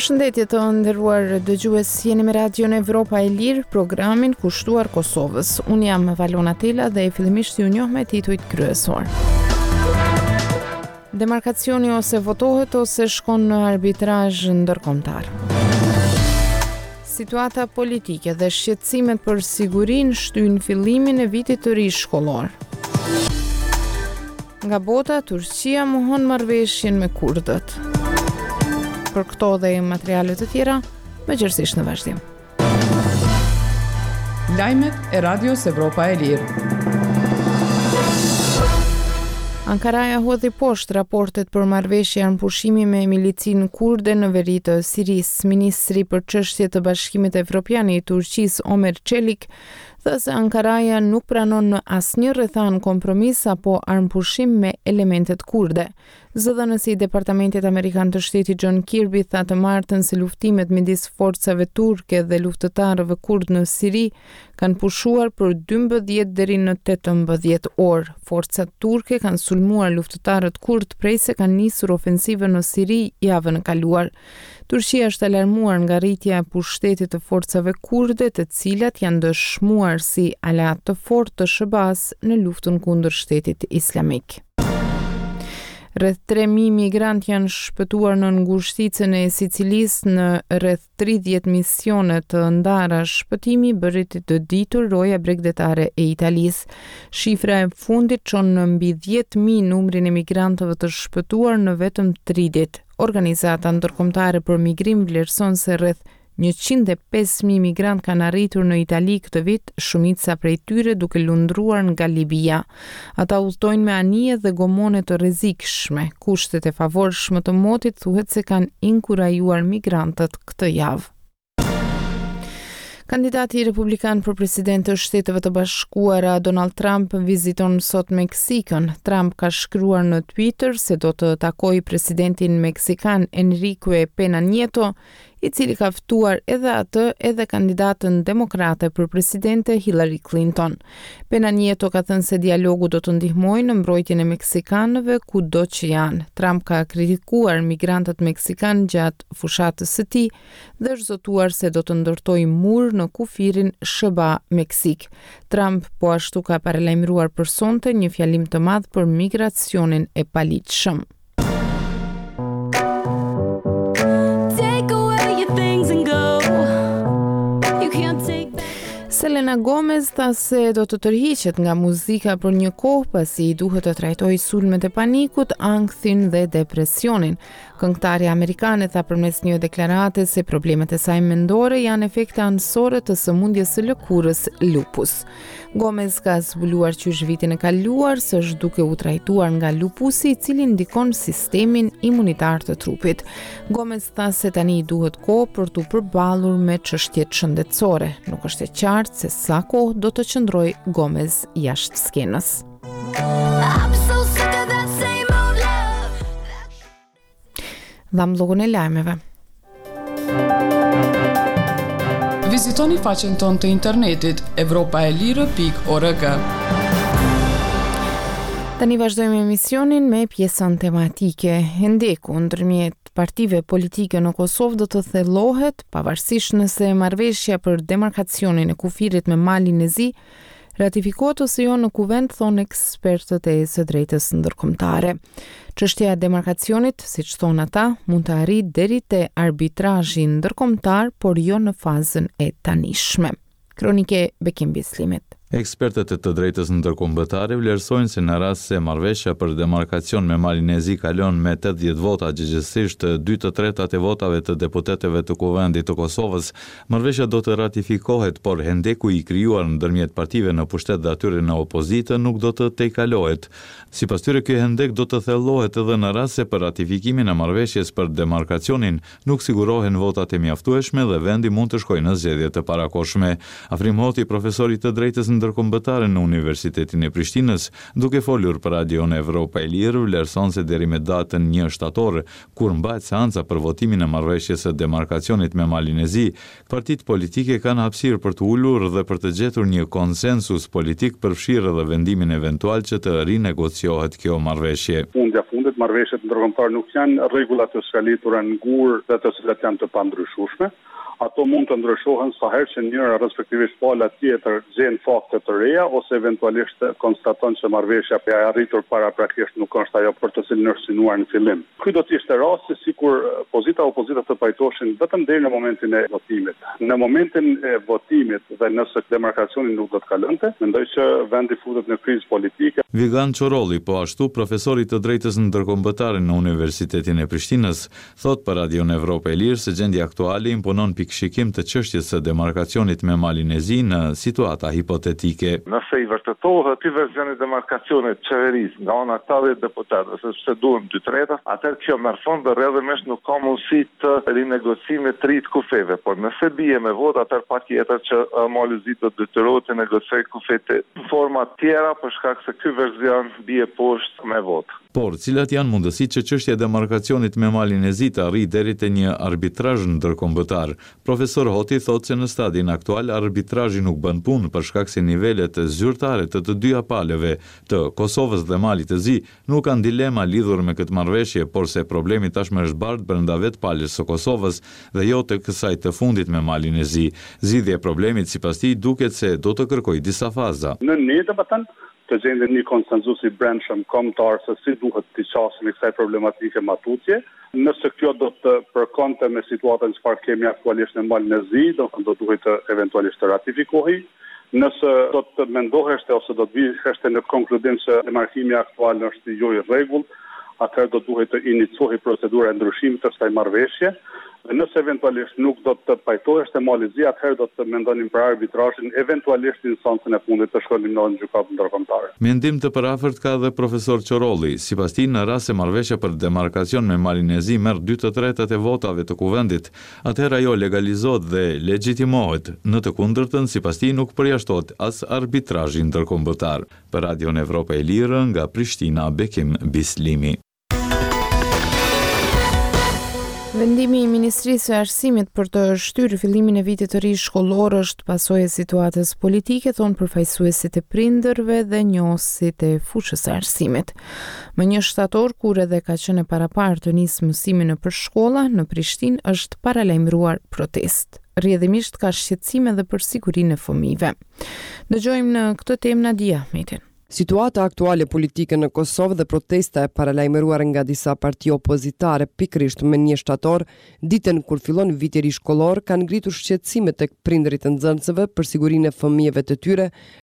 Përshëndetje të nderuar dëgjues, jeni me Radion Evropa e Lirë, programin kushtuar Kosovës. Unë jam Valona Tela dhe fillimisht ju njoh me titujt kryesor. Demarkacioni ose votohet ose shkon në arbitrazh ndërkombëtar. Situata politike dhe shqetësimet për sigurinë shtyjnë fillimin e vitit të ri shkollor. Nga bota, Turqia mohon marrëveshjen me kurdët. Për këto dhe materialet të tjera, mëngjesisht në vazhdim. Lajmet e Radios Evropa e Lirë. Ankaraja hodhi poshtë raportet për marrëveshje armëpushimi me milicin kurde në veri të Sirisë. Ministri për çështje të Bashkimit Evropian i Turqisë Omer Çelik tha se Ankaraja nuk pranon në asnjë rrethan kompromis apo armëpushim me elementet kurde. Zëdhënësi i Departamentit Amerikan të Shtetit John Kirby tha të martën se luftimet midis forcave turke dhe luftëtarëve kurd në Siri kanë pushuar për 12 deri në 18 orë. Forcat turke kanë sulmuar luftëtarët kurd prej se kanë nisur ofensivën në Siri javën e kaluar. Turqia është alarmuar nga rritja e pushtetit të forcave kurde, të cilat janë dëshmuar si aleat të fortë të SHBA-s në luftën kundër shtetit islamik. Rreth 3.000 migrant janë shpëtuar në ngushticën e Sicilisë në rreth 30 misione të ndara. Shpëtimi bëri të ditur roja bregdetare e Italisë. Shifra e fundit çon në mbi 10.000 numrin e migrantëve të shpëtuar në vetëm 3 ditë. Organizata ndërkombëtare për migrim vlerëson se rreth 105.000 migrant kanë arritur në Itali këtë vit, shumica prej tyre duke lundruar nga Libia. Ata udhtojnë me anije dhe gomone të rrezikshme. Kushtet e favorshme të motit thuhet se kanë inkurajuar migrantët këtë javë. Kandidati republikan për president të Shteteve të Bashkuara Donald Trump viziton sot Meksikën. Trump ka shkruar në Twitter se do të takojë presidentin meksikan Enrique Pena Nieto, i cili ka ftuar edhe atë edhe kandidatën demokrate për presidente Hillary Clinton. Pena Nieto ka thënë se dialogu do të ndihmojë në mbrojtjen e meksikanëve kudo që janë. Trump ka kritikuar migrantët meksikan gjatë fushatës së tij dhe është zotuar se do të ndërtojë mur në kufirin SHBA Meksik. Trump po ashtu ka paralajmëruar për sonte një fjalim të madh për migracionin e paligjshëm. Selena Gomez tha se do të tërhiqet nga muzika për një kohë pasi i duhet të trajtojë sulmet e panikut, ankthin dhe depresionin. Këngëtarja amerikane tha përmes një deklarate se problemet e saj mendore janë efekte anësore të sëmundjes së lëkurës lupus. Gomez ka zbuluar qysh vitin e kaluar se është duke u trajtuar nga lupusi, i cili ndikon sistemin imunitar të trupit. Gomez tha se tani i duhet kohë për t'u përballur me çështjet shëndetësore. Nuk është e qartë se sa kohë do të qëndrojë Gomez jashtë skenës. Dham llogun e lajmeve. Vizitoni faqen tonë të internetit evropaelire.org. Tani vazhdojmë emisionin me pjesën tematike. Hendeku ndërmjet partive politike në Kosovë do të thellohet pavarësisht nëse marrëveshja për demarkacionin e kufirit me Malin e Zi ratifikohet ose jo në kuvend, thonë ekspertët e së drejtës ndërkombëtare. Çështja e demarkacionit, siç thonë ata, mund të arrijë deri te arbitrazhi ndërkombëtar, por jo në fazën e tanishme. Kronike Bekim Bislimit. Ekspertët e të drejtës ndërkombëtare vlerësojnë se në rast se marrëveshja për demarkacion me Malin e Zi kalon me 80 vota, gjithsesi 2/3 e votave të deputetëve të Kuvendit të Kosovës, marrëveshja do të ratifikohet, por hendeku i krijuar ndërmjet partive në pushtet dhe atyre në opozitë nuk do të tejkalohet. Sipas tyre, ky hendek do të thellohet edhe në rast se për ratifikimin e marrëveshjes për demarkacionin nuk sigurohen votat e mjaftueshme dhe vendi mund të shkojë në zgjedhje të parakohshme. Afrim Hoti, profesor i të drejtës ndërkombëtare në Universitetin e Prishtinës, duke folur për Radion Evropa e Lirë, vlerëson se deri me datën 1 shtator, kur mbahet seanca për votimin e marrëveshjes së demarkacionit me Malinezi, partitë politike kanë hapësirë për të ulur dhe për të gjetur një konsensus politik përfshirë edhe vendimin eventual që të rinegociohet kjo marrëveshje. Fundit marrëveshjet ndërkombëtare nuk janë rregulla të shkalitura në gur dhe të cilat janë të pandryshueshme. Ato mund të ndryshohen sa herë që njëra respektivisht pala tjetër gjen fakte të reja ose eventualisht konstaton që marrëveshja e arritur paraprakisht nuk është ajo për të cilën është synuar në fillim. Ky do të ishte rasti sikur opozita të pajtoheshin vetëm deri në momentin e votimit. Në momentin e votimit dhe nëse demarkacioni nuk do të kalonte, mendoj që vendi futet në krizë politike. Vigan Çorolli, po ashtu profesori të drejtës ndërkombëtare në Universitetin e Prishtinës, thot për Radion Evropa e Lirë se gjendja aktuale imponon shikim të çështjes së demarkacionit me Malinezi në situata hipotetike. Nëse i vërtetohet ky version i demarkacionit qeverisë nga ana e 80 deputetëve, sepse duhen 2/3, atëherë kjo merr fund dhe rrjedhimisht nuk ka mundësi të rinegocimit të ri të kufeve, por nëse bie me vot, atëherë patjetër që Malinezi do të detyrohet të negociojë kufet në forma të tjera për shkak se ky version bie poshtë me vot. Por, cilat janë mundësitë që çështja e demarkacionit me Malinezi të arrijë deri te një arbitrazh ndërkombëtar? Profesor Hoti thotë se në stadin aktual arbitrazhi nuk bën punë për shkak se nivelet zyrtare të dyja palëve, të Kosovës dhe Malit të Zi, nuk kanë dilema lidhur me këtë marrëveshje, por se problemi tashmë është bardh brenda vetë palës së Kosovës dhe jo të kësaj të fundit me Malinezi. Zgjidhja e problemit sipas tij duket se do të kërkojë disa faza. Të gjendin një konsenzus i brendshëm kombëtar se si duhet të qasim i kësaj problematike matutje. Nëse kjo do të përkonte me situatën që kemi aktualisht në Malinezi, do duhet të eventualisht të ratifikohej. Nëse do të mendoheshte ose do të viheshte në konkludim se demarkimi aktual është jo i rregullt, atëherë do duhet të iniciojë procedura e ndryshimit të kësaj marrëveshje. Dhe nëse eventualisht nuk do të pajtoheshte Malinezi, atëherë do të mendonim për arbitrazhin, eventualisht instancën e fundit të shkonim në gjykatë ndërkombëtare. Mendim të parafort ka dhe profesor Çorolli. Sipas tij, në rast se marrëveshja për demarkacion me Malinezi merr 2/3 e votave të kuvendit, atëherë ajo legalizohet dhe legjitimohet. Në të kundërtën, sipas tij nuk përjashtohet as arbitrazhi ndërkombëtar. Për Radion Evropa e Lirë nga Prishtina, Bekim Bislimi. Vendimi i Ministrisë së Arsimit për të shtyrë fillimin e vitit të ri shkollor është pasojë e situatës politike, thonë përfaqësuesit e prindërve dhe njohësit e fushës së arsimit. Më 1 shtator, kur edhe ka qenë parapar të nisë mësimi nëpër shkolla, në Prishtinë është paralajmëruar protestë. Rrjedhimisht ka shqetësime edhe për sigurinë e fëmijëve. Dëgjojmë në këtë temë Nadia Ahmetin. Situata aktuale politike në Kosovë dhe protesta e paralajmëruar nga disa parti opozitare pikërisht më 1 shtator, ditën kur fillon viti i ri shkollor, kanë ngritur shqetësime tek prindërit e nxënësve për sigurinë e fëmijëve të tyre,